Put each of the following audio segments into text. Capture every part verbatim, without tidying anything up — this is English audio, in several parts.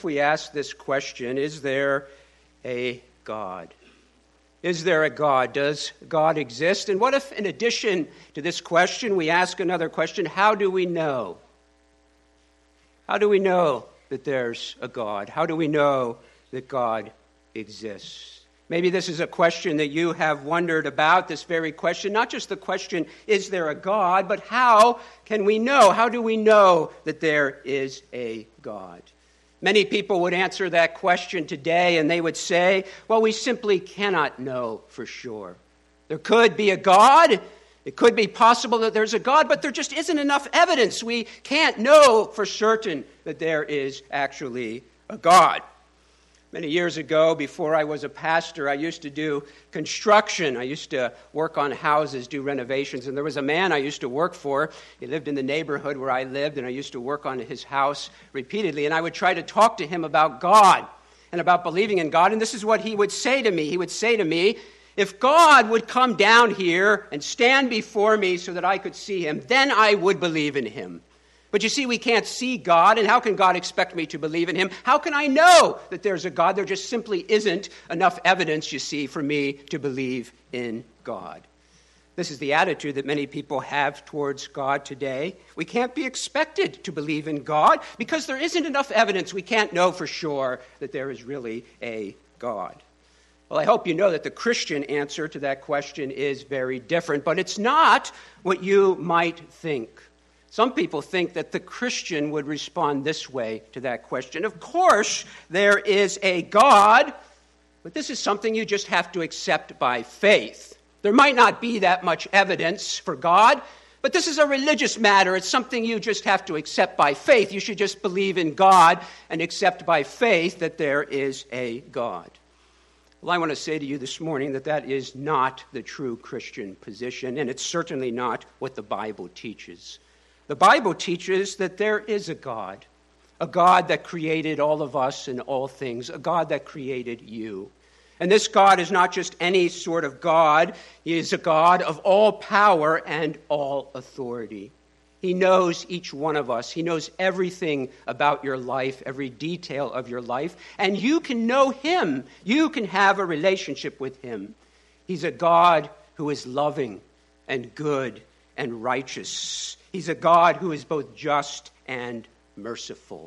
we ask this question, is there a God? Is there a God? Does God exist? And what if, in addition to this question, we ask another question, how do we know? How do we know that there's a God? How do we know that God exists? Maybe this is a question that you have wondered about, this very question. Not just the question, is there a God, but how can we know? How do we know that there is a God? Many people would answer that question today, and they would say, well, we simply cannot know for sure. There could be a God. It could be possible that there's a God, but there just isn't enough evidence. We can't know for certain that there is actually a God. Many years ago, before I was a pastor, I used to do construction. I used to work on houses, do renovations, and there was a man I used to work for. He lived in the neighborhood where I lived, and I used to work on his house repeatedly, and I would try to talk to him about God and about believing in God, and this is what he would say to me. He would say to me, if God would come down here and stand before me so that I could see him, then I would believe in him. But you see, we can't see God, and how can God expect me to believe in him? How can I know that there's a God? There just simply isn't enough evidence, you see, for me to believe in God. This is the attitude that many people have towards God today. We can't be expected to believe in God because there isn't enough evidence. We can't know for sure that there is really a God. Well, I hope you know that the Christian answer to that question is very different, but it's not what you might think. Some people think that the Christian would respond this way to that question. Of course, there is a God, but this is something you just have to accept by faith. There might not be that much evidence for God, but this is a religious matter. It's something you just have to accept by faith. You should just believe in God and accept by faith that there is a God. Well, I want to say to you this morning that that is not the true Christian position, and it's certainly not what the Bible teaches. The Bible teaches that there is a God, a God that created all of us and all things, a God that created you. And this God is not just any sort of God. He is a God of all power and all authority. He knows each one of us. He knows everything about your life, every detail of your life, and you can know him. You can have a relationship with him. He's a God who is loving and good and righteous. He's a God who is both just and merciful.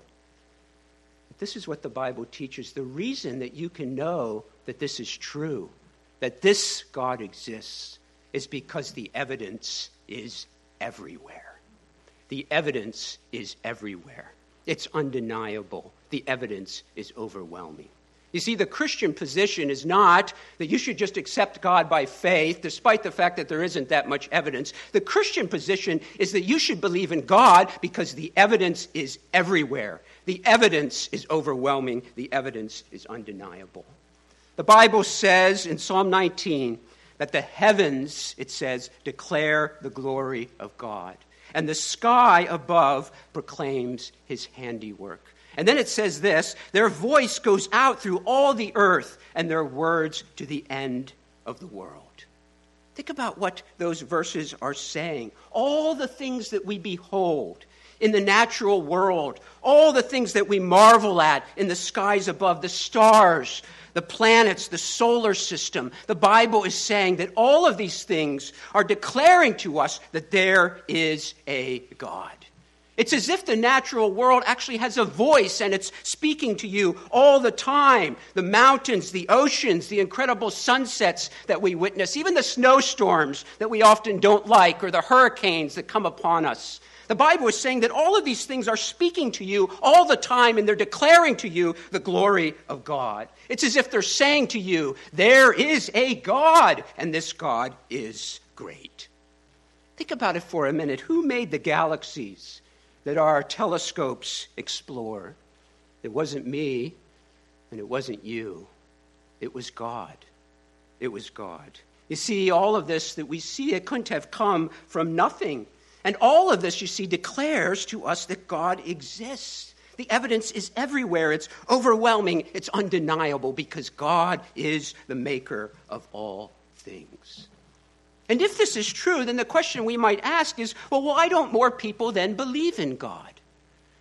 But this is what the Bible teaches. The reason that you can know that this is true, that this God exists, is because the evidence is everywhere. The evidence is everywhere. It's undeniable. The evidence is overwhelming. You see, the Christian position is not that you should just accept God by faith, despite the fact that there isn't that much evidence. The Christian position is that you should believe in God because the evidence is everywhere. The evidence is overwhelming. The evidence is undeniable. The Bible says in Psalm nineteen that the heavens, it says, declare the glory of God, and the sky above proclaims his handiwork. And then it says this, their voice goes out through all the earth and their words to the end of the world. Think about what those verses are saying. All the things that we behold in the natural world, all the things that we marvel at in the skies above, the stars, the planets, the solar system. The Bible is saying that all of these things are declaring to us that there is a God. It's as if the natural world actually has a voice and it's speaking to you all the time. The mountains, the oceans, the incredible sunsets that we witness, even the snowstorms that we often don't like, or the hurricanes that come upon us. The Bible is saying that all of these things are speaking to you all the time, and they're declaring to you the glory of God. It's as if they're saying to you, there is a God, and this God is great. Think about it for a minute. Who made the galaxies that our telescopes explore? It wasn't me, and it wasn't you. It was God. It was God. You see, all of this that we see, it couldn't have come from nothing. And all of this, you see, declares to us that God exists. The evidence is everywhere. It's overwhelming. It's undeniable because God is the maker of all things. And if this is true, then the question we might ask is, well, why don't more people then believe in God?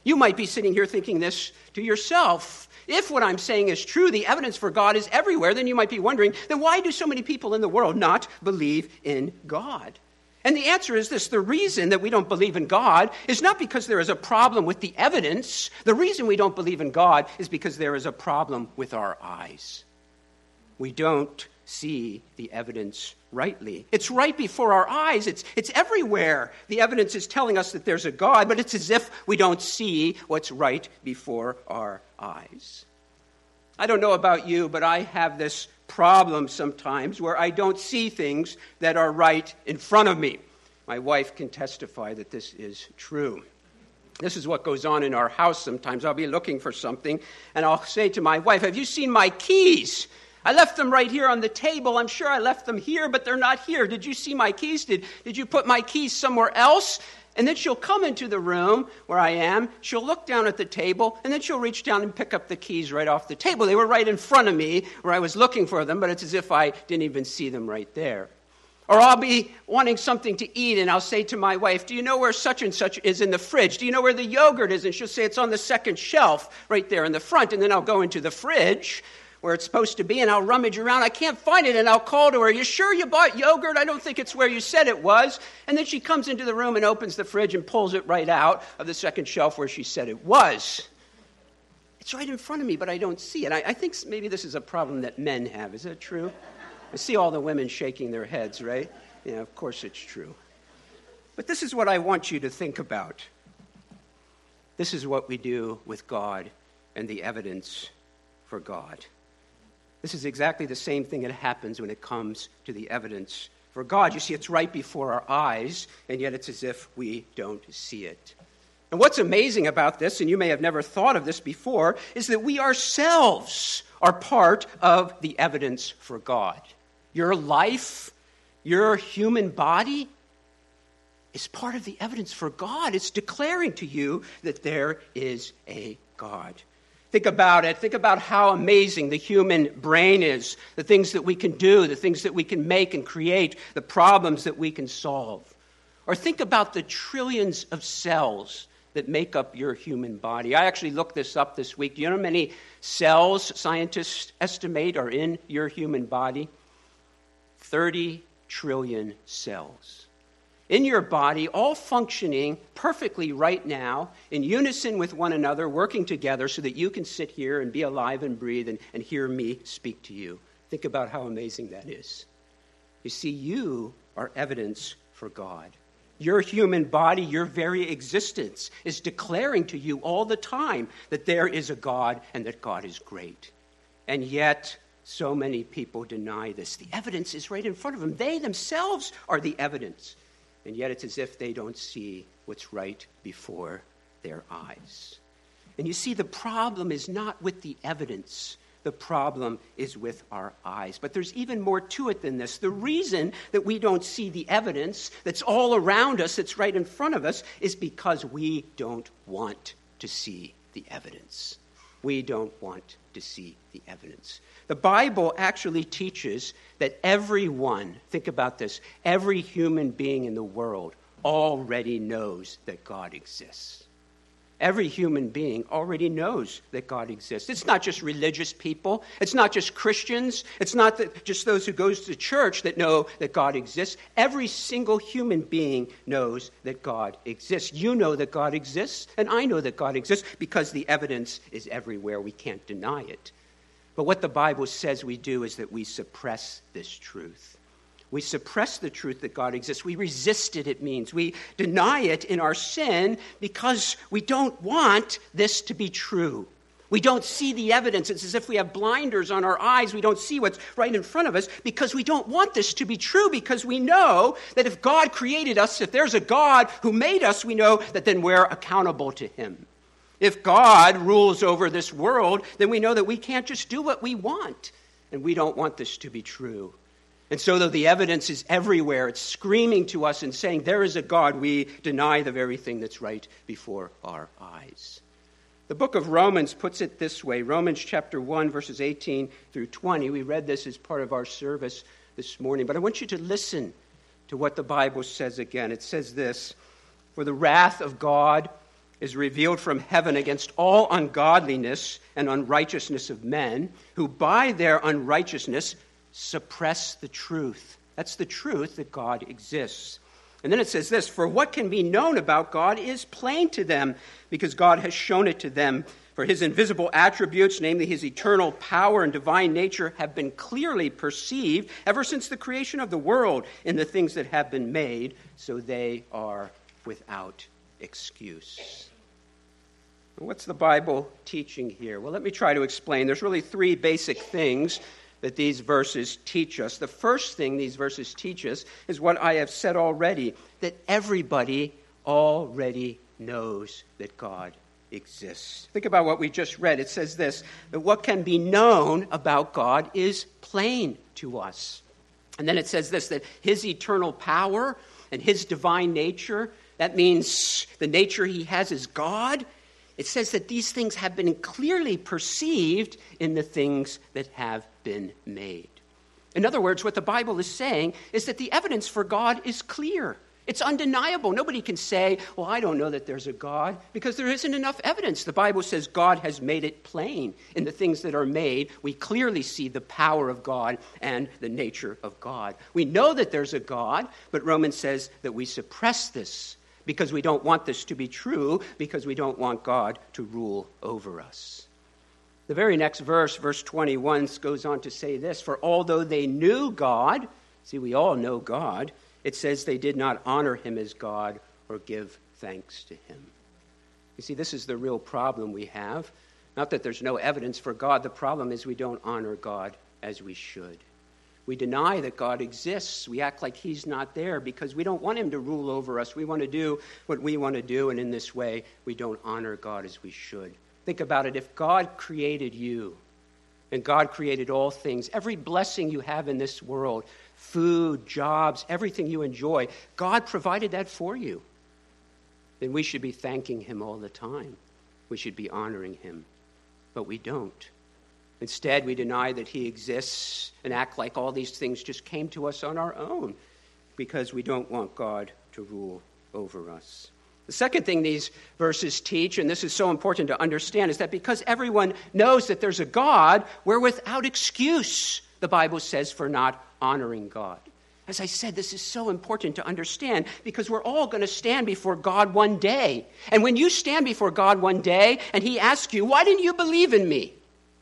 You might be sitting here thinking this to yourself. If what I'm saying is true, the evidence for God is everywhere, then you might be wondering, then why do so many people in the world not believe in God? And the answer is this: the reason that we don't believe in God is not because there is a problem with the evidence. The reason we don't believe in God is because there is a problem with our eyes. We don't see the evidence rightly. It's right before our eyes. It's, it's everywhere. The evidence is telling us that there's a God, but it's as if we don't see what's right before our eyes. I don't know about you, but I have this problem sometimes where I don't see things that are right in front of me. My wife can testify that this is true. This is what goes on in our house sometimes. I'll be looking for something, and I'll say to my wife, "Have you seen my keys? I left them right here on the table. I'm sure I left them here, but they're not here. Did you see my keys? Did, did you put my keys somewhere else?" And then she'll come into the room where I am. She'll look down at the table, and then she'll reach down and pick up the keys right off the table. They were right in front of me where I was looking for them, but it's as if I didn't even see them right there. Or I'll be wanting something to eat, and I'll say to my wife, "Do you know where such and such is in the fridge? Do you know where the yogurt is?" And she'll say, "It's on the second shelf right there in the front." And then I'll go into the fridge where it's supposed to be, and I'll rummage around. I can't find it, and I'll call to her, "You sure you bought yogurt? I don't think it's where you said it was." And then she comes into the room and opens the fridge and pulls it right out of the second shelf where she said it was. It's right in front of me, but I don't see it. I, I think maybe this is a problem that men have. Is that true? I see all the women shaking their heads, right? Yeah, of course it's true. But this is what I want you to think about. This is what we do with God and the evidence for God. This is exactly the same thing that happens when it comes to the evidence for God. You see, it's right before our eyes, and yet it's as if we don't see it. And what's amazing about this, and you may have never thought of this before, is that we ourselves are part of the evidence for God. Your life, your human body is part of the evidence for God. It's declaring to you that there is a God. Think about it. Think about how amazing the human brain is, the things that we can do, the things that we can make and create, the problems that we can solve. Or think about the trillions of cells that make up your human body. I actually looked this up this week. Do you know how many cells scientists estimate are in your human body? thirty trillion cells. In your body, all functioning perfectly right now, in unison with one another, working together so that you can sit here and be alive and breathe and, and hear me speak to you. Think about how amazing that is. You see, you are evidence for God. Your human body, your very existence, is declaring to you all the time that there is a God and that God is great. And yet, so many people deny this. The evidence is right in front of them. They themselves are the evidence. And yet it's as if they don't see what's right before their eyes. And you see, the problem is not with the evidence. The problem is with our eyes. But there's even more to it than this. The reason that we don't see the evidence that's all around us, that's right in front of us, is because we don't want to see the evidence. We don't want to see the evidence. The Bible actually teaches that everyone, think about this, every human being in the world already knows that God exists. Every human being already knows that God exists. It's not just religious people. It's not just Christians. It's not that just those who go to church that know that God exists. Every single human being knows that God exists. You know that God exists, and I know that God exists because the evidence is everywhere. We can't deny it. But what the Bible says we do is that we suppress this truth. We suppress the truth that God exists. We resist it, it means. We deny it in our sin because we don't want this to be true. We don't see the evidence. It's as if we have blinders on our eyes. We don't see what's right in front of us because we don't want this to be true, because we know that if God created us, if there's a God who made us, we know that then we're accountable to him. If God rules over this world, then we know that we can't just do what we want, and we don't want this to be true. And so though the evidence is everywhere, it's screaming to us and saying there is a God, we deny the very thing that's right before our eyes. The book of Romans puts it this way, Romans chapter one, verses eighteen through twenty. We read this as part of our service this morning, but I want you to listen to what the Bible says again. It says this: "For the wrath of God is revealed from heaven against all ungodliness and unrighteousness of men, who by their unrighteousness suppress the truth. That's the truth that God exists. And then it says this, for what can be known about God is plain to them, because God has shown it to them. For his invisible attributes, namely his eternal power and divine nature, have been clearly perceived ever since the creation of the world in the things that have been made, so they are without excuse. What's the Bible teaching here? Well, let me try to explain. There's really three basic things that these verses teach us. The first thing these verses teach us is what I have said already, that everybody already knows that God exists. Think about what we just read. It says this, that what can be known about God is plain to us. And then it says this, that his eternal power and his divine nature, that means the nature he has as God, it says that these things have been clearly perceived in the things that have been made. In other words, what the Bible is saying is that the evidence for God is clear. It's undeniable. Nobody can say, well, I don't know that there's a God, because there isn't enough evidence. The Bible says God has made it plain in the things that are made. We clearly see the power of God and the nature of God. We know that there's a God, but Romans says that we suppress this because we don't want this to be true, because we don't want God to rule over us. The very next verse, verse twenty-one, goes on to say this, for although they knew God, see, we all know God, it says they did not honor him as God or give thanks to him. You see, this is the real problem we have. Not that there's no evidence for God. The problem is we don't honor God as we should. We deny that God exists. We act like he's not there because we don't want him to rule over us. We want to do what we want to do, and in this way, we don't honor God as we should. Think about it. If God created you, and God created all things, every blessing you have in this world, food, jobs, everything you enjoy, God provided that for you. Then we should be thanking him all the time. We should be honoring him. But we don't. Instead, we deny that he exists and act like all these things just came to us on our own because we don't want God to rule over us. The second thing these verses teach, and this is so important to understand, is that because everyone knows that there's a God, we're without excuse, the Bible says, for not honoring God. As I said, this is so important to understand because we're all going to stand before God one day. And when you stand before God one day and he asks you, why didn't you believe in me?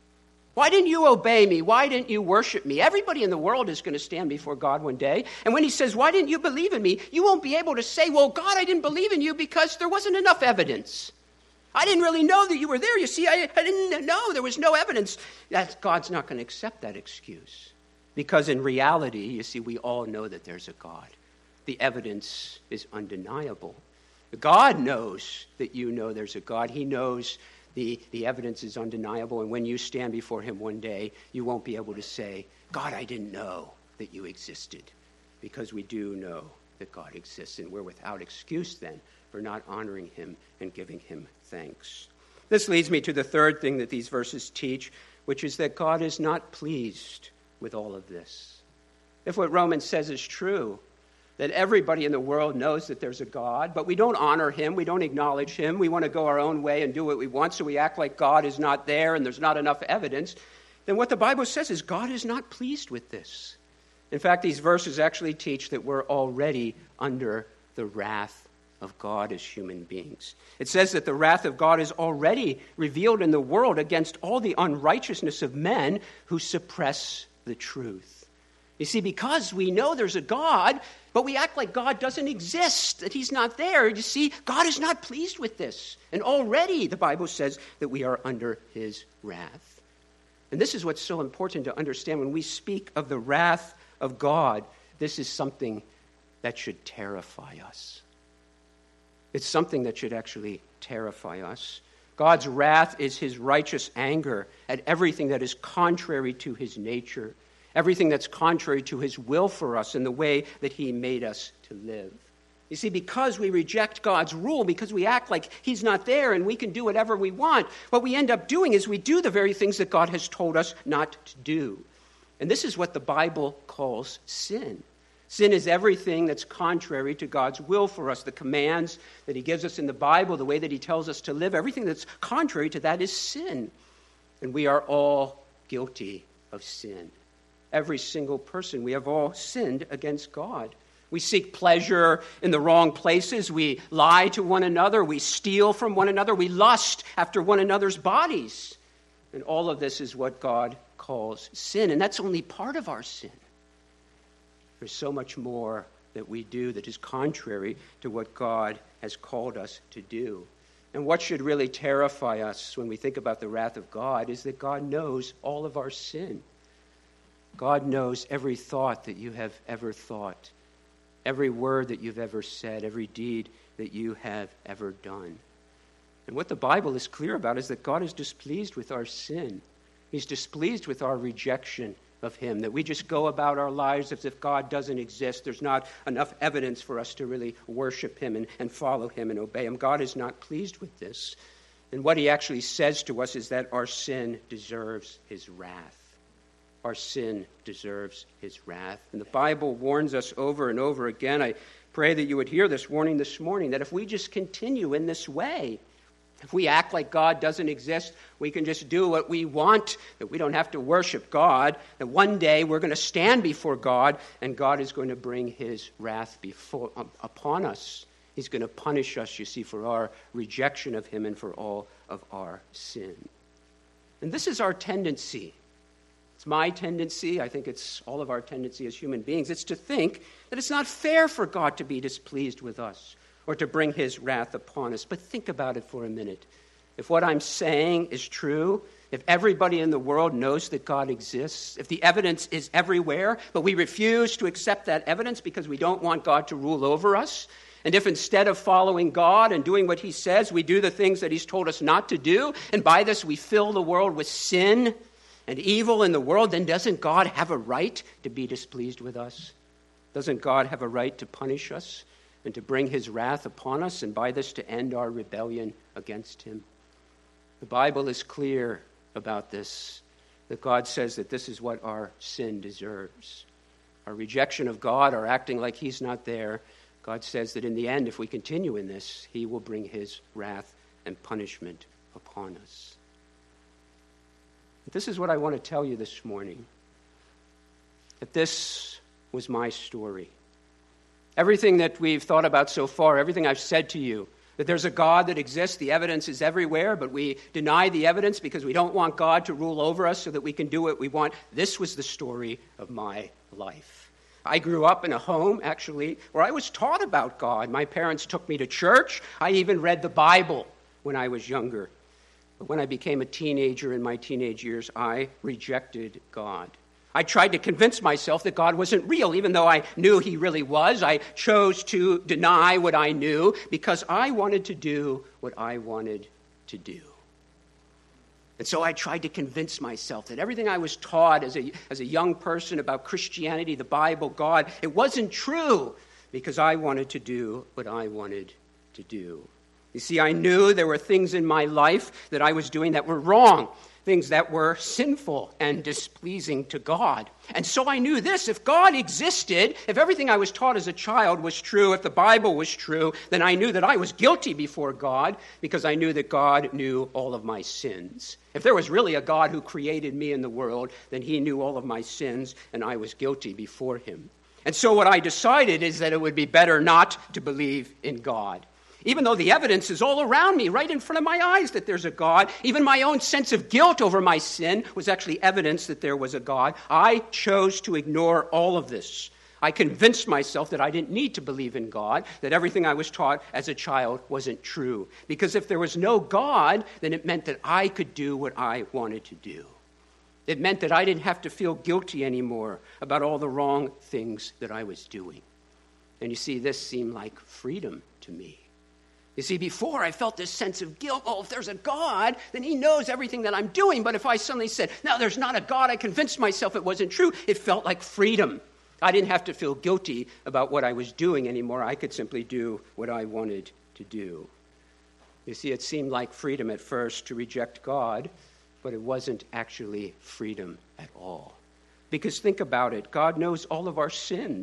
Why didn't you obey me? Why didn't you worship me? Everybody in the world is going to stand before God one day. And when he says, why didn't you believe in me? You won't be able to say, well, God, I didn't believe in you because there wasn't enough evidence. I didn't really know that you were there. You see, I, I didn't know. There was no evidence. That God's not going to accept that excuse. Because in reality, you see, we all know that there's a God. The evidence is undeniable. God knows that you know there's a God. He knows The, the evidence is undeniable, and when you stand before him one day, you won't be able to say, God, I didn't know that you existed, because we do know that God exists, and we're without excuse then for not honoring him and giving him thanks. This leads me to the third thing that these verses teach, which is that God is not pleased with all of this. If what Romans says is true, that everybody in the world knows that there's a God, but we don't honor him, we don't acknowledge him, we want to go our own way and do what we want, so we act like God is not there and there's not enough evidence, then what the Bible says is God is not pleased with this. In fact, these verses actually teach that we're already under the wrath of God as human beings. It says that the wrath of God is already revealed in the world against all the unrighteousness of men who suppress the truth. You see, because we know there's a God, but we act like God doesn't exist, that he's not there. You see, God is not pleased with this. And already the Bible says that we are under his wrath. And this is what's so important to understand. When we speak of the wrath of God, this is something that should terrify us. It's something that should actually terrify us. God's wrath is his righteous anger at everything that is contrary to his nature. Everything that's contrary to his will for us and the way that he made us to live. You see, because we reject God's rule, because we act like he's not there and we can do whatever we want, what we end up doing is we do the very things that God has told us not to do. And this is what the Bible calls sin. Sin is everything that's contrary to God's will for us. The commands that he gives us in the Bible, the way that he tells us to live, everything that's contrary to that is sin. And we are all guilty of sin. Every single person. We have all sinned against God. We seek pleasure in the wrong places. We lie to one another. We steal from one another. We lust after one another's bodies. And all of this is what God calls sin. And that's only part of our sin. There's so much more that we do that is contrary to what God has called us to do. And what should really terrify us when we think about the wrath of God is that God knows all of our sin. God knows every thought that you have ever thought, every word that you've ever said, every deed that you have ever done. And what the Bible is clear about is that God is displeased with our sin. He's displeased with our rejection of him, that we just go about our lives as if God doesn't exist. There's not enough evidence for us to really worship him and, and follow him and obey him. God is not pleased with this. And what he actually says to us is that our sin deserves his wrath. Our sin deserves his wrath. And the Bible warns us over and over again. I pray that you would hear this warning this morning, that if we just continue in this way, if we act like God doesn't exist, we can just do what we want, that we don't have to worship God, that one day we're going to stand before God and God is going to bring his wrath before, um, upon us. He's going to punish us, you see, for our rejection of him and for all of our sin. And this is our tendency. It's my tendency. I think it's all of our tendency as human beings. It's to think that it's not fair for God to be displeased with us or to bring his wrath upon us. But think about it for a minute. If what I'm saying is true, if everybody in the world knows that God exists, if the evidence is everywhere, but we refuse to accept that evidence because we don't want God to rule over us, and if instead of following God and doing what he says, we do the things that he's told us not to do, and by this we fill the world with sin and evil in the world, then doesn't God have a right to be displeased with us? Doesn't God have a right to punish us and to bring his wrath upon us, and by this to end our rebellion against him? The Bible is clear about this, that God says that this is what our sin deserves. Our rejection of God, our acting like he's not there, God says that in the end, if we continue in this, he will bring his wrath and punishment upon us. This is what I want to tell you this morning, that this was my story. Everything that we've thought about so far, everything I've said to you, that there's a God that exists, the evidence is everywhere, but we deny the evidence because we don't want God to rule over us so that we can do what we want. This was the story of my life. I grew up in a home, actually, where I was taught about God. My parents took me to church. I even read the Bible when I was younger. But when I became a teenager in my teenage years, I rejected God. I tried to convince myself that God wasn't real, even though I knew he really was. I chose to deny what I knew because I wanted to do what I wanted to do. And so I tried to convince myself that everything I was taught as a, as a young person about Christianity, the Bible, God, it wasn't true because I wanted to do what I wanted to do. You see, I knew there were things in my life that I was doing that were wrong, things that were sinful and displeasing to God. And so I knew this: if God existed, if everything I was taught as a child was true, if the Bible was true, then I knew that I was guilty before God because I knew that God knew all of my sins. If there was really a God who created me in the world, then he knew all of my sins and I was guilty before him. And so what I decided is that it would be better not to believe in God. Even though the evidence is all around me, right in front of my eyes that there's a God, even my own sense of guilt over my sin was actually evidence that there was a God. I chose to ignore all of this. I convinced myself that I didn't need to believe in God, that everything I was taught as a child wasn't true. Because if there was no God, then it meant that I could do what I wanted to do. It meant that I didn't have to feel guilty anymore about all the wrong things that I was doing. And you see, this seemed like freedom to me. You see, before I felt this sense of guilt. Oh, if there's a God, then he knows everything that I'm doing. But if I suddenly said, no, there's not a God, I convinced myself it wasn't true, it felt like freedom. I didn't have to feel guilty about what I was doing anymore. I could simply do what I wanted to do. You see, it seemed like freedom at first to reject God, but it wasn't actually freedom at all. Because think about it. God knows all of our sins.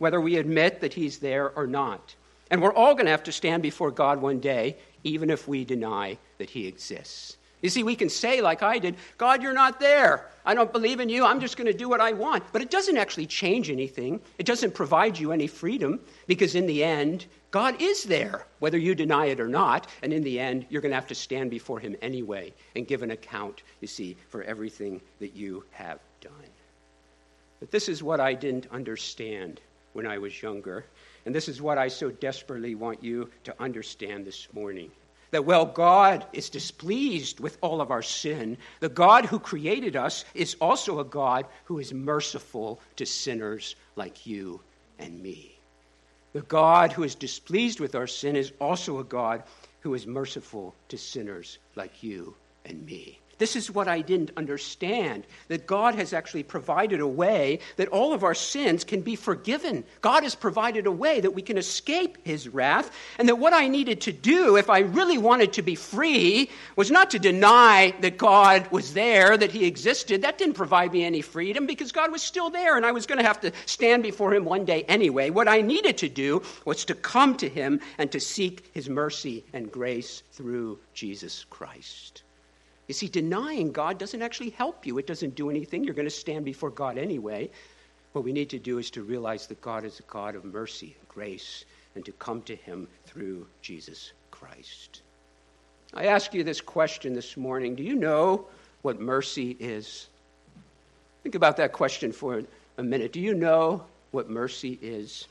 whether we admit that he's there or not. And we're all going to have to stand before God one day, even if we deny that he exists. You see, we can say, like I did, God, you're not there. I don't believe in you. I'm just going to do what I want. But it doesn't actually change anything. It doesn't provide you any freedom, because in the end, God is there, whether you deny it or not. And in the end, you're going to have to stand before him anyway and give an account, you see, for everything that you have done. But this is what I didn't understand when I was younger. And this is what I so desperately want you to understand this morning. That while God is displeased with all of our sin, the God who created us is also a God who is merciful to sinners like you and me. The God who is displeased with our sin is also a God who is merciful to sinners like you and me. This is what I didn't understand, that God has actually provided a way that all of our sins can be forgiven. God has provided a way that we can escape his wrath, and that what I needed to do if I really wanted to be free was not to deny that God was there, that he existed. That didn't provide me any freedom, because God was still there, and I was going to have to stand before him one day anyway. What I needed to do was to come to him and to seek his mercy and grace through Jesus Christ. You see, denying God doesn't actually help you. It doesn't do anything. You're going to stand before God anyway. What we need to do is to realize that God is a God of mercy and grace, and to come to him through Jesus Christ. I ask you this question this morning. Do you know what mercy is? Think about that question for a minute. Do you know what mercy is?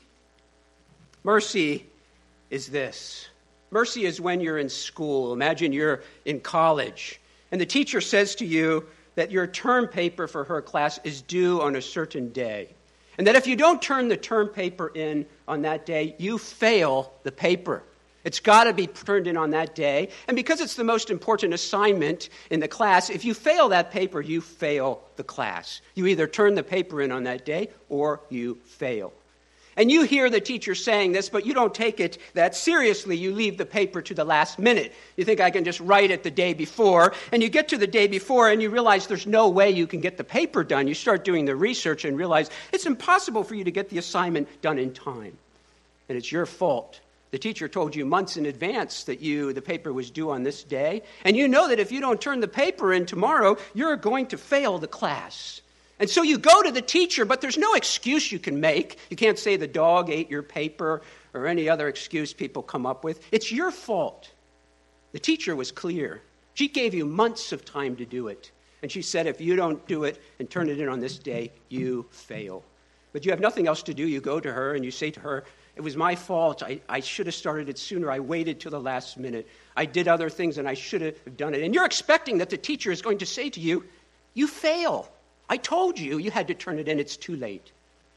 Mercy is this. Mercy is when you're in school. Imagine you're in college, and the teacher says to you that your term paper for her class is due on a certain day. And that if you don't turn the term paper in on that day, you fail the paper. It's got to be turned in on that day. And because it's the most important assignment in the class, if you fail that paper, you fail the class. You either turn the paper in on that day or you fail. And you hear the teacher saying this, but you don't take it that seriously. You leave the paper to the last minute. You think, I can just write it the day before. And you get to the day before and you realize there's no way you can get the paper done. You start doing the research and realize it's impossible for you to get the assignment done in time. And it's your fault. The teacher told you months in advance that you the paper was due on this day. And you know that if you don't turn the paper in tomorrow, you're going to fail the class. And so you go to the teacher, but there's no excuse you can make. You can't say the dog ate your paper or any other excuse people come up with. It's your fault. The teacher was clear. She gave you months of time to do it. And she said, if you don't do it and turn it in on this day, you fail. But you have nothing else to do. You go to her and you say to her, it was my fault. I, I should have started it sooner. I waited till the last minute. I did other things and I should have done it. And you're expecting that the teacher is going to say to you, you fail. I told you you had to turn it in. It's too late.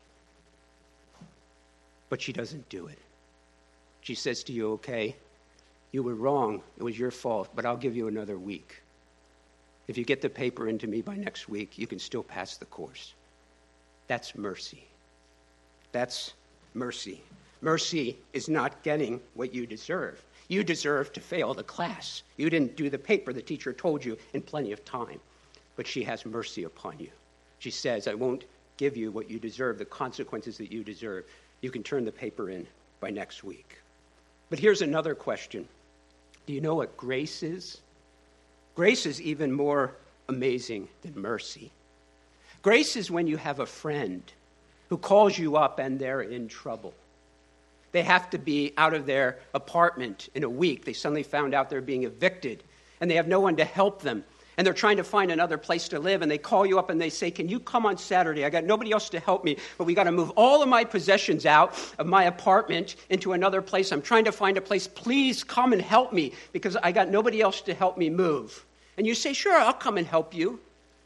But she doesn't do it. She says to you, okay, you were wrong. It was your fault, but I'll give you another week. If you get the paper into me by next week, you can still pass the course. That's mercy. That's mercy. Mercy is not getting what you deserve. You deserve to fail the class. You didn't do the paper the teacher told you in plenty of time. But she has mercy upon you. She says, I won't give you what you deserve, the consequences that you deserve. You can turn the paper in by next week. But here's another question. Do you know what grace is? Grace is even more amazing than mercy. Grace is when you have a friend who calls you up and they're in trouble. They have to be out of their apartment in a week. They suddenly found out they're being evicted, and they have no one to help them. And they're trying to find another place to live, and they call you up and they say, can you come on Saturday? I got nobody else to help me, but we got to move all of my possessions out of my apartment into another place. I'm trying to find a place. Please come and help me, because I got nobody else to help me move. And you say, sure, I'll come and help you.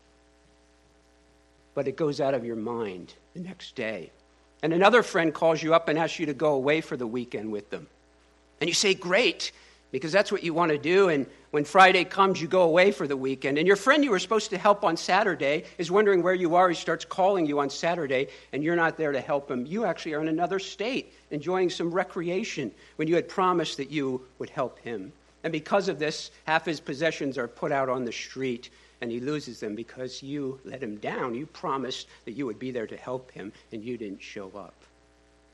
But it goes out of your mind the next day. And another friend calls you up and asks you to go away for the weekend with them. And you say, great, because that's what you want to do. And when Friday comes, you go away for the weekend. And your friend you were supposed to help on Saturday is wondering where you are. He starts calling you on Saturday, and you're not there to help him. You actually are in another state, enjoying some recreation, when you had promised that you would help him. And because of this, half his possessions are put out on the street, and he loses them because you let him down. You promised that you would be there to help him, and you didn't show up.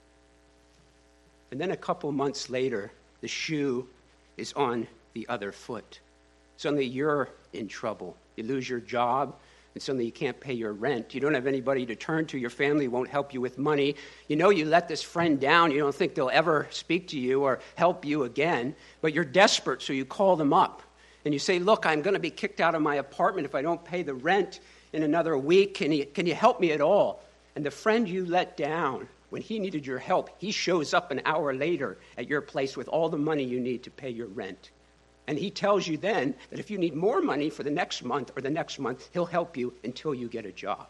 And then a couple months later, the shoe is on the other foot. Suddenly you're in trouble. You lose your job, and suddenly you can't pay your rent. You don't have anybody to turn to. Your family won't help you with money. You know you let this friend down. You don't think they'll ever speak to you or help you again, but you're desperate, so you call them up. And you say, look, I'm going to be kicked out of my apartment if I don't pay the rent in another week. Can you, can you help me at all? And the friend you let down, when he needed your help, he shows up an hour later at your place with all the money you need to pay your rent. And he tells you then that if you need more money for the next month or the next month, he'll help you until you get a job.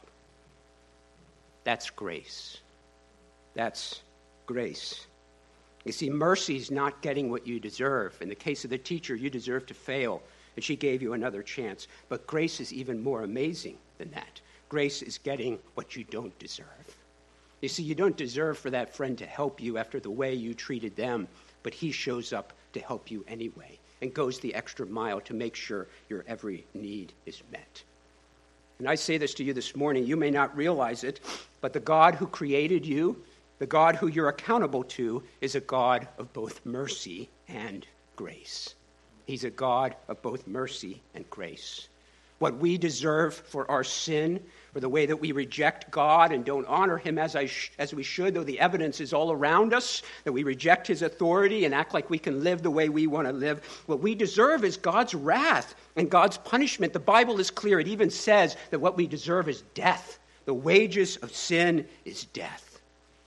That's grace. That's grace. You see, mercy is not getting what you deserve. In the case of the teacher, you deserve to fail, and she gave you another chance. But grace is even more amazing than that. Grace is getting what you don't deserve. You see, you don't deserve for that friend to help you after the way you treated them, but he shows up to help you anyway and goes the extra mile to make sure your every need is met. And I say this to you this morning, you may not realize it, but the God who created you, the God who you're accountable to, is a God of both mercy and grace. He's a God of both mercy and grace. What we deserve for our sin, for the way that we reject God and don't honor him as I sh- as we should, though the evidence is all around us, that we reject his authority and act like we can live the way we want to live, what we deserve is God's wrath and God's punishment. The Bible is clear. It even says that what we deserve is death. The wages of sin is death.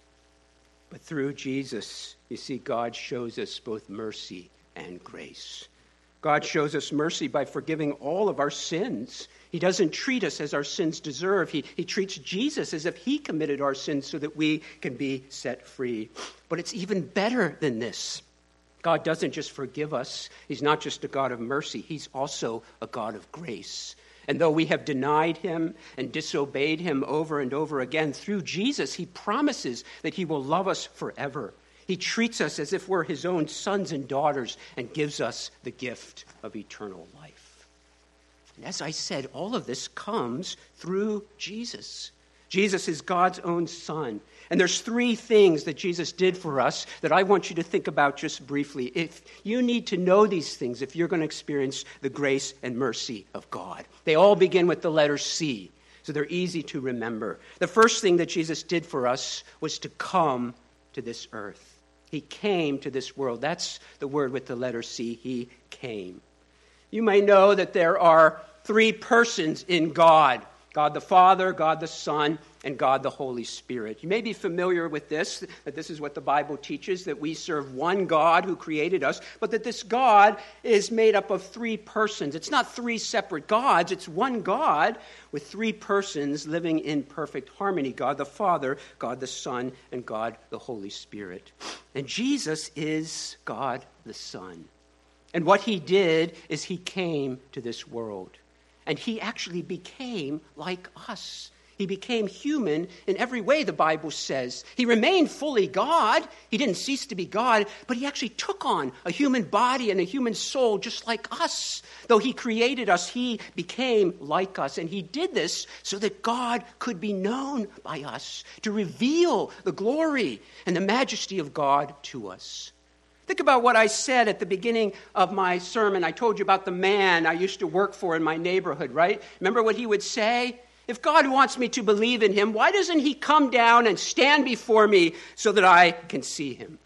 But through Jesus, you see, God shows us both mercy and grace. God shows us mercy by forgiving all of our sins. He doesn't treat us as our sins deserve. He, he treats Jesus as if he committed our sins so that we can be set free. But it's even better than this. God doesn't just forgive us. He's not just a God of mercy. He's also a God of grace. And though we have denied him and disobeyed him over and over again, through Jesus, he promises that he will love us forever. He treats us as if we're his own sons and daughters and gives us the gift of eternal life. And as I said, all of this comes through Jesus. Jesus is God's own son. And there's three things that Jesus did for us that I want you to think about just briefly. If you need to know these things, if you're going to experience the grace and mercy of God. They all begin with the letter C, so they're easy to remember. The first thing that Jesus did for us was to come to this earth. He came to this world. That's the word with the letter C. He came. You may know that there are three persons in God. God the Father, God the Son, and God the Holy Spirit. You may be familiar with this, that this is what the Bible teaches, that we serve one God who created us, but that this God is made up of three persons. It's not three separate gods, it's one God with three persons living in perfect harmony. God the Father, God the Son, and God the Holy Spirit. And Jesus is God the Son. And what he did is he came to this world. And he actually became like us. He became human in every way, the Bible says. He remained fully God. He didn't cease to be God, but he actually took on a human body and a human soul just like us. Though he created us, he became like us. And he did this so that God could be known by us, to reveal the glory and the majesty of God to us. Think about what I said at the beginning of my sermon. I told you about the man I used to work for in my neighborhood, right? Remember what he would say? If God wants me to believe in him, why doesn't he come down and stand before me so that I can see him?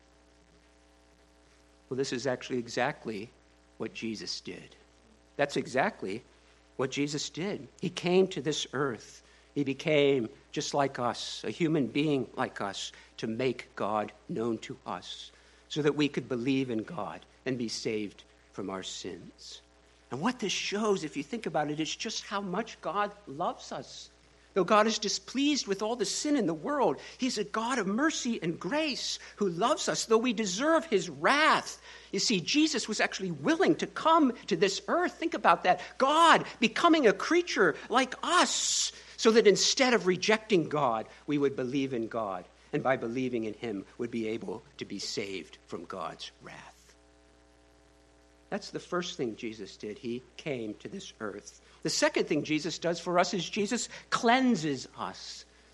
Well, this is actually exactly what Jesus did. That's exactly what Jesus did. He came to this earth. He became just like us, a human being like us, to make God known to us, so that we could believe in God and be saved from our sins. And what this shows, if you think about it, is just how much God loves us. Though God is displeased with all the sin in the world, he's a God of mercy and grace who loves us, though we deserve his wrath. You see, Jesus was actually willing to come to this earth. Think about that. God becoming a creature like us, so that instead of rejecting God, we would believe in God. And by believing in him, would be able to be saved from God's wrath. That's the first thing Jesus did. He came to this earth. The second thing Jesus does for us is Jesus cleanses us.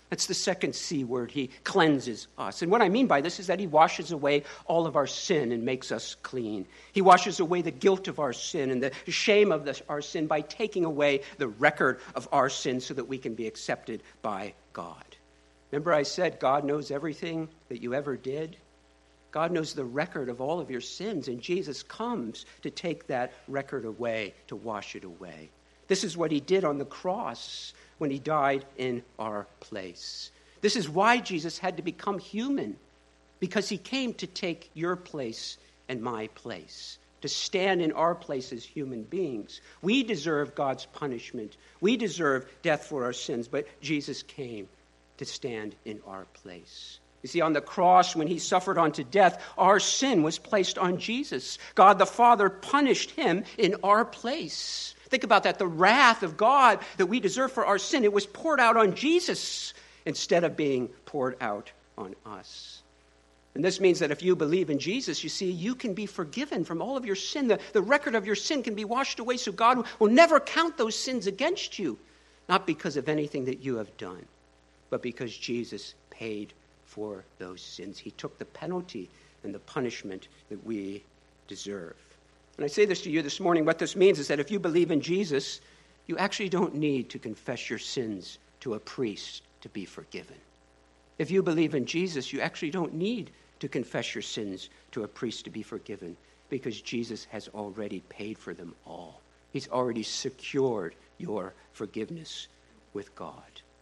That's the second C word. He cleanses us. And what I mean by this is that he washes away all of our sin and makes us clean. He washes away the guilt of our sin and the shame of the, our sin by taking away the record of our sin so that we can be accepted by God. Remember I said God knows everything that you ever did? God knows the record of all of your sins, and Jesus comes to take that record away, to wash it away. This is what he did on the cross when he died in our place. This is why Jesus had to become human, because he came to take your place and my place, to stand in our place as human beings. We deserve God's punishment. We deserve death for our sins, but Jesus came to stand in our place. You see, on the cross, when he suffered unto death, our sin was placed on Jesus. God the Father punished him in our place. Think about that. The wrath of God that we deserve for our sin, it was poured out on Jesus instead of being poured out on us. And this means that if you believe in Jesus, you see, you can be forgiven from all of your sin. The, the record of your sin can be washed away, so God will never count those sins against you, not because of anything that you have done, but because Jesus paid for those sins. He took the penalty and the punishment that we deserve. And I say this to you this morning, what this means is that if you believe in Jesus, you actually don't need to confess your sins to a priest to be forgiven. If you believe in Jesus, you actually don't need to confess your sins to a priest to be forgiven, because Jesus has already paid for them all. He's already secured your forgiveness with God.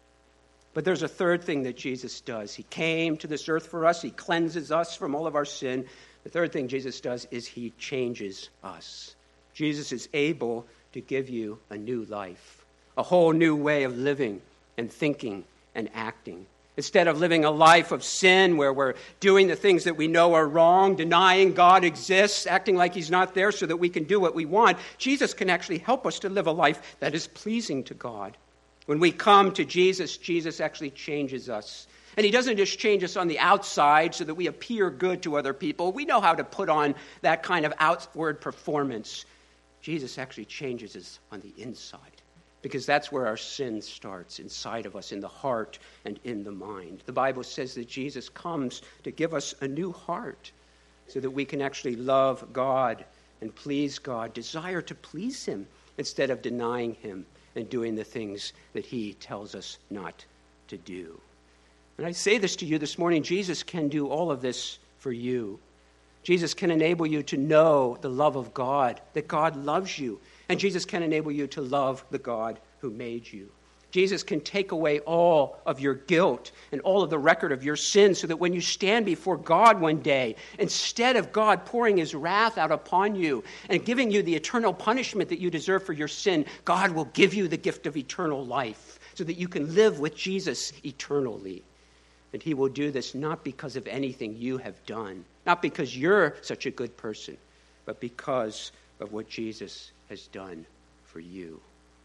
But there's a third thing that Jesus does. He came to this earth for us. He cleanses us from all of our sin. The third thing Jesus does is he changes us. Jesus is able to give you a new life, a whole new way of living and thinking and acting. Instead of living a life of sin where we're doing the things that we know are wrong, denying God exists, acting like he's not there so that we can do what we want, Jesus can actually help us to live a life that is pleasing to God. When we come to Jesus, Jesus actually changes us. And he doesn't just change us on the outside so that we appear good to other people. We know how to put on that kind of outward performance. Jesus actually changes us on the inside, because that's where our sin starts, inside of us, in the heart and in the mind. The Bible says that Jesus comes to give us a new heart so that we can actually love God and please God, desire to please him instead of denying him and doing the things that he tells us not to do. And I say this to you this morning, Jesus can do all of this for you. Jesus can enable you to know the love of God, that God loves you. And Jesus can enable you to love the God who made you. Jesus can take away all of your guilt and all of the record of your sin so that when you stand before God one day, instead of God pouring his wrath out upon you and giving you the eternal punishment that you deserve for your sin, God will give you the gift of eternal life so that you can live with Jesus eternally. And he will do this not because of anything you have done, not because you're such a good person, but because of what Jesus has done for you.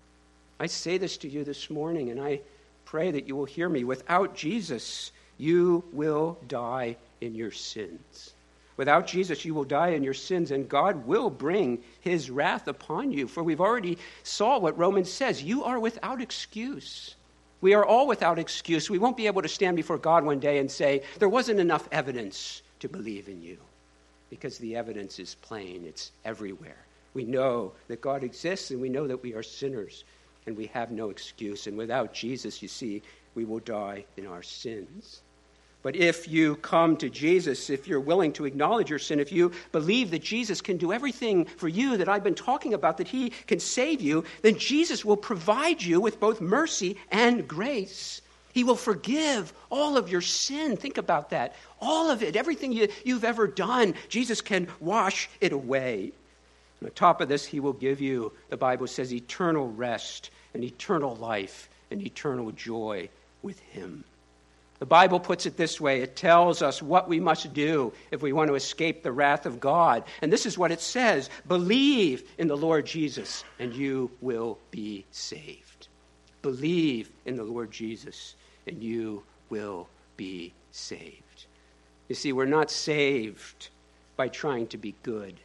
I say this to you this morning, and I pray that you will hear me. Without Jesus, you will die in your sins. Without Jesus, you will die in your sins, and God will bring his wrath upon you. For we've already saw what Romans says. You are without excuse. We are all without excuse. We won't be able to stand before God one day and say, there wasn't enough evidence to believe in you. Because the evidence is plain. It's everywhere. We know that God exists, and we know that we are sinners. And we have no excuse. And without Jesus, you see, we will die in our sins. But if you come to Jesus, if you're willing to acknowledge your sin, if you believe that Jesus can do everything for you that I've been talking about, that he can save you, then Jesus will provide you with both mercy and grace. He will forgive all of your sin. Think about that. All of it, everything you, you've ever done, Jesus can wash it away. On top of this, he will give you, the Bible says, eternal rest and eternal life and eternal joy with him. The Bible puts it this way. It tells us what we must do if we want to escape the wrath of God. And this is what it says. Believe in the Lord Jesus and you will be saved. Believe in the Lord Jesus and you will be saved. You see, we're not saved by trying to be good.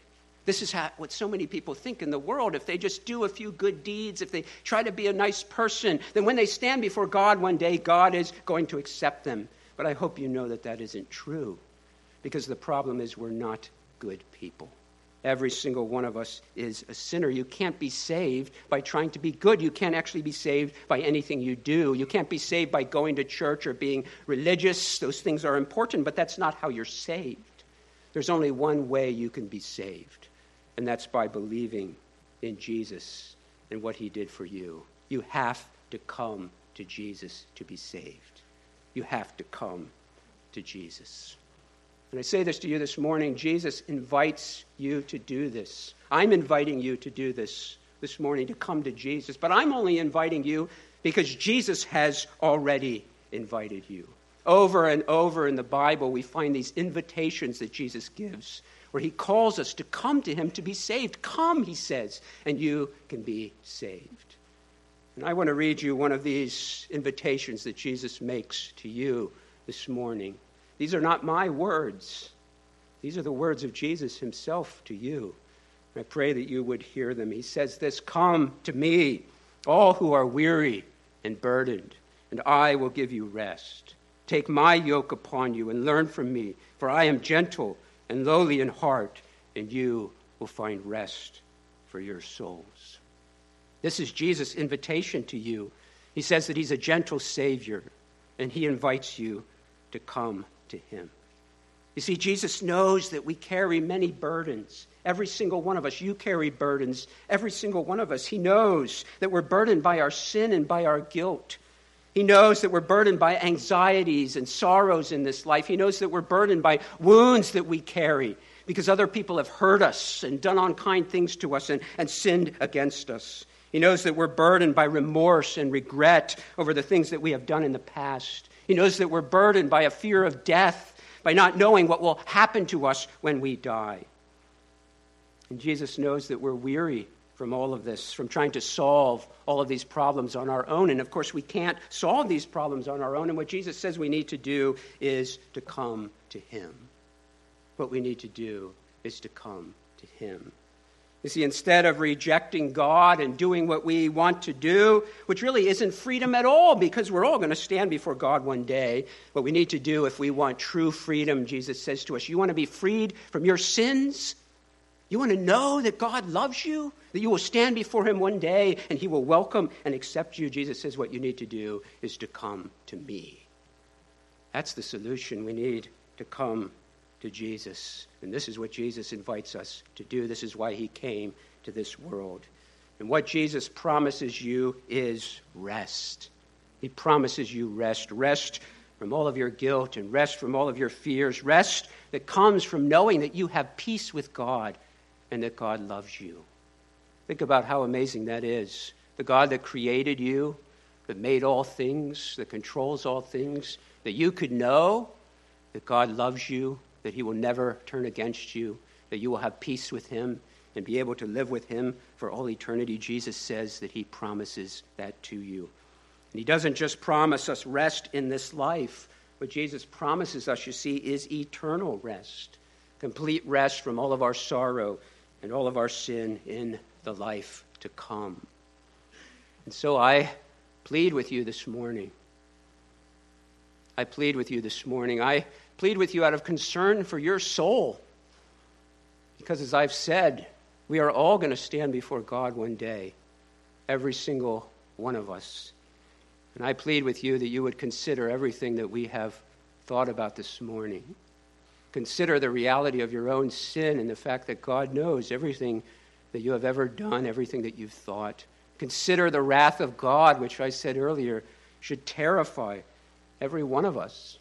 This is how, what so many people think in the world. If they just do a few good deeds, if they try to be a nice person, then when they stand before God one day, God is going to accept them. But I hope you know that that isn't true, because the problem is we're not good people. Every single one of us is a sinner. You can't be saved by trying to be good. You can't actually be saved by anything you do. You can't be saved by going to church or being religious. Those things are important, but that's not how you're saved. There's only one way you can be saved, and that's by believing in Jesus and what he did for you. You have to come to Jesus to be saved. You have to come to Jesus. And I say this to you this morning, Jesus invites you to do this. I'm inviting you to do this this morning, to come to Jesus. But I'm only inviting you because Jesus has already invited you. Over and over in the Bible, we find these invitations that Jesus gives, where he calls us to come to him to be saved. Come, he says, and you can be saved. And I want to read you one of these invitations that Jesus makes to you this morning. These are not my words. These are the words of Jesus himself to you. I pray that you would hear them. He says this, "Come to me, all who are weary and burdened, and I will give you rest. Take my yoke upon you and learn from me, for I am gentle and lowly in heart, and you will find rest for your souls." This is Jesus' invitation to you. He says that he's a gentle Savior, and he invites you to come to him. You see, Jesus knows that we carry many burdens. Every single one of us, you carry burdens. Every single one of us. He knows that we're burdened by our sin and by our guilt. He knows that we're burdened by anxieties and sorrows in this life. He knows that we're burdened by wounds that we carry because other people have hurt us and done unkind things to us and, and sinned against us. He knows that we're burdened by remorse and regret over the things that we have done in the past. He knows that we're burdened by a fear of death, by not knowing what will happen to us when we die. And Jesus knows that we're weary from all of this, from trying to solve all of these problems on our own. And of course, we can't solve these problems on our own. And what Jesus says we need to do is to come to him. What we need to do is to come to him. You see, instead of rejecting God and doing what we want to do, which really isn't freedom at all, because we're all going to stand before God one day, what we need to do if we want true freedom, Jesus says to us, you want to be freed from your sins? You want to know that God loves you? That you will stand before him one day and he will welcome and accept you? Jesus says what you need to do is to come to me. That's the solution. We need to come to Jesus. And this is what Jesus invites us to do. This is why he came to this world. And what Jesus promises you is rest. He promises you rest. Rest from all of your guilt and rest from all of your fears. Rest that comes from knowing that you have peace with God and that God loves you. Think about how amazing that is. The God that created you, that made all things, that controls all things, that you could know that God loves you, that he will never turn against you, that you will have peace with him and be able to live with him for all eternity. Jesus says that he promises that to you. And he doesn't just promise us rest in this life. What Jesus promises us, you see, is eternal rest, complete rest from all of our sorrow and all of our sin in the life to come. And so I plead with you this morning. I plead with you this morning. I plead with you out of concern for your soul. Because as I've said, we are all going to stand before God one day. Every single one of us. And I plead with you that you would consider everything that we have thought about this morning. Consider the reality of your own sin and the fact that God knows everything that you have ever done, everything that you've thought. Consider the wrath of God, which I said earlier should terrify every one of us.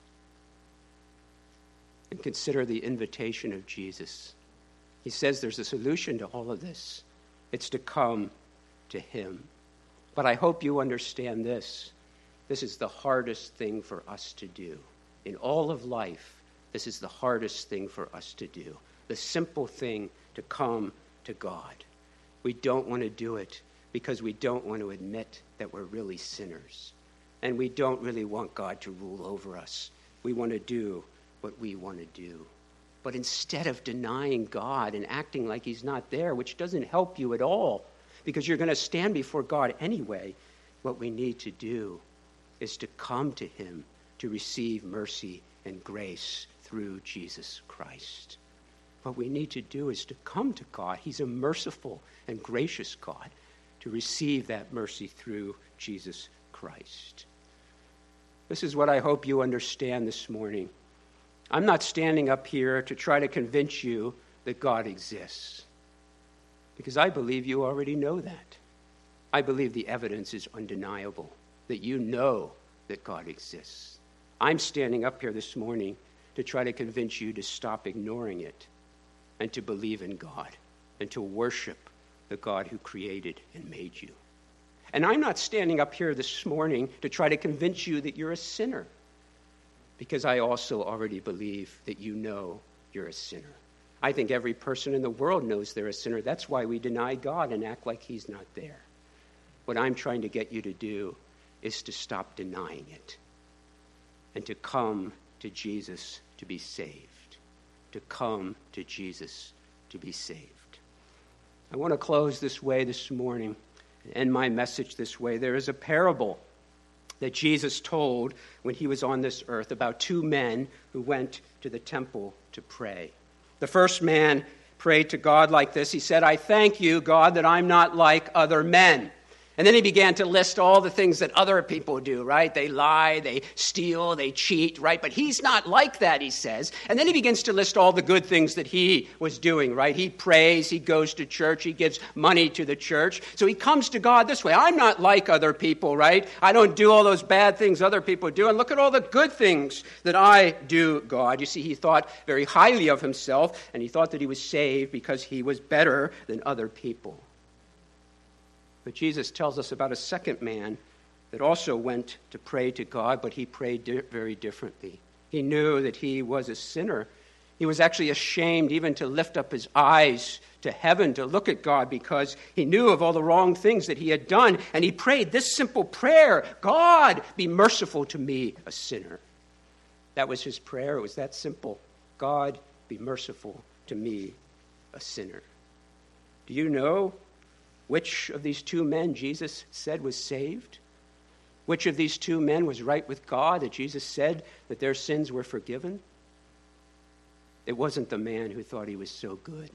And consider the invitation of Jesus. He says there's a solution to all of this. It's to come to him. But I hope you understand this. This is the hardest thing for us to do. In all of life, this is the hardest thing for us to do. The simple thing to come to God. We don't want to do it because we don't want to admit that we're really sinners. And we don't really want God to rule over us. We want to do what we want to do. But instead of denying God and acting like he's not there, which doesn't help you at all, because you're going to stand before God anyway, what we need to do is to come to him to receive mercy and grace through Jesus Christ. What we need to do is to come to God. He's a merciful and gracious God, to receive that mercy through Jesus Christ. This is what I hope you understand this morning. I'm not standing up here to try to convince you that God exists, because I believe you already know that. I believe the evidence is undeniable, that you know that God exists. I'm standing up here this morning to try to convince you to stop ignoring it and to believe in God and to worship the God who created and made you. And I'm not standing up here this morning to try to convince you that you're a sinner, because I also already believe that you know you're a sinner. I think every person in the world knows they're a sinner. That's why we deny God and act like he's not there. What I'm trying to get you to do is to stop denying it and to come to Jesus to be saved. To come to Jesus to be saved. I want to close this way this morning and end my message this way. There is a parable that Jesus told when he was on this earth about two men who went to the temple to pray. The first man prayed to God like this. He said, "I thank you, God, that I'm not like other men." And then he began to list all the things that other people do, right? They lie, they steal, they cheat, right? But he's not like that, he says. And then he begins to list all the good things that he was doing, right? He prays, he goes to church, he gives money to the church. So he comes to God this way. I'm not like other people, right? I don't do all those bad things other people do. And look at all the good things that I do, God. You see, he thought very highly of himself, and he thought that he was saved because he was better than other people. But Jesus tells us about a second man that also went to pray to God, but he prayed di- very differently. He knew that he was a sinner. He was actually ashamed even to lift up his eyes to heaven to look at God, because he knew of all the wrong things that he had done. And he prayed this simple prayer: "God, be merciful to me, a sinner." That was his prayer. It was that simple. God, be merciful to me, a sinner. Do you know which of these two men Jesus said was saved? Which of these two men was right with God, that Jesus said that their sins were forgiven? It wasn't the man who thought he was so good.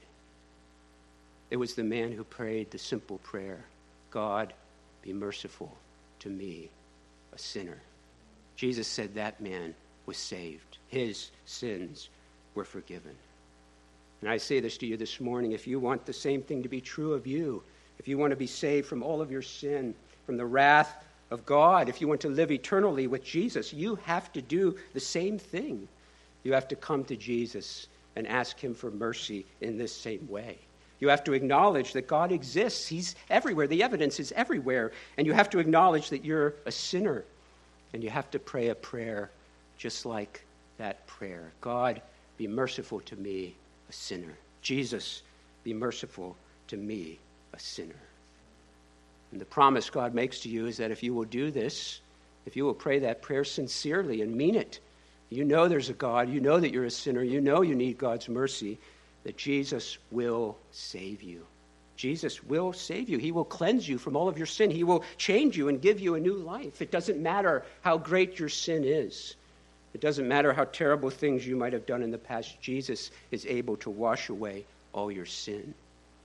It was the man who prayed the simple prayer: "God, be merciful to me, a sinner." Jesus said that man was saved. His sins were forgiven. And I say this to you this morning: if you want the same thing to be true of you, if you want to be saved from all of your sin, from the wrath of God, if you want to live eternally with Jesus, you have to do the same thing. You have to come to Jesus and ask him for mercy in this same way. You have to acknowledge that God exists. He's everywhere. The evidence is everywhere. And you have to acknowledge that you're a sinner. And you have to pray a prayer just like that prayer: "God, be merciful to me, a sinner." Jesus, be merciful to me, a sinner. And the promise God makes to you is that if you will do this, if you will pray that prayer sincerely and mean it, you know there's a God, you know that you're a sinner, you know you need God's mercy, that Jesus will save you. Jesus will save you. He will cleanse you from all of your sin. He will change you and give you a new life. It doesn't matter how great your sin is. It doesn't matter how terrible things you might have done in the past. Jesus is able to wash away all your sin.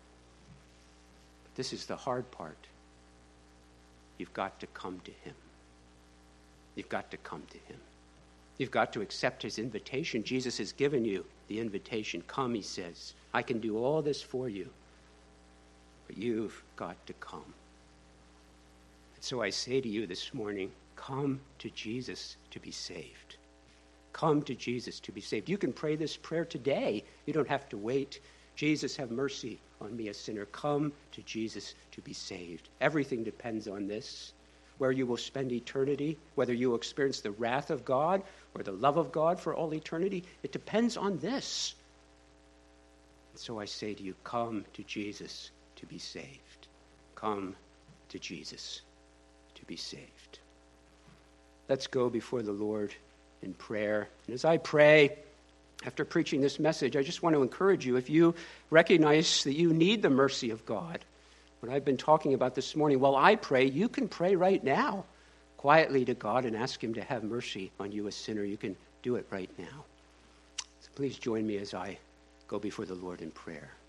This is the hard part. You've got to come to him. You've got to come to him. You've got to accept his invitation. Jesus has given you the invitation. Come, he says. I can do all this for you. But you've got to come. And so I say to you this morning, come to Jesus to be saved. Come to Jesus to be saved. You can pray this prayer today. You don't have to wait. Jesus, have mercy on me, a sinner. Come to Jesus to be saved. Everything depends on this. Where you will spend eternity, whether you will experience the wrath of God or the love of God for all eternity, it depends on this. And so I say to you, come to Jesus to be saved. Come to Jesus to be saved. Let's go before the Lord in prayer. And as I pray, after preaching this message, I just want to encourage you, if you recognize that you need the mercy of God, what I've been talking about this morning, while I pray, you can pray right now quietly to God and ask him to have mercy on you, a sinner. You can do it right now. So please join me as I go before the Lord in prayer.